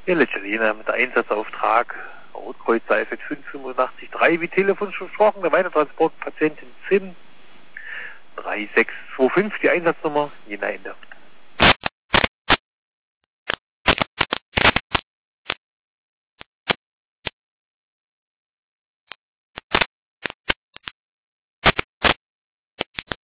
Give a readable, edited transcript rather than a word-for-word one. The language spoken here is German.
Ja, Leccelina mit Einsatzauftrag. Rotkreuz Seifert 5883 wie Telefon schon gesprochen. Der Weitertransport Patientin Zinn 3625, die Einsatznummer. Jena Ende.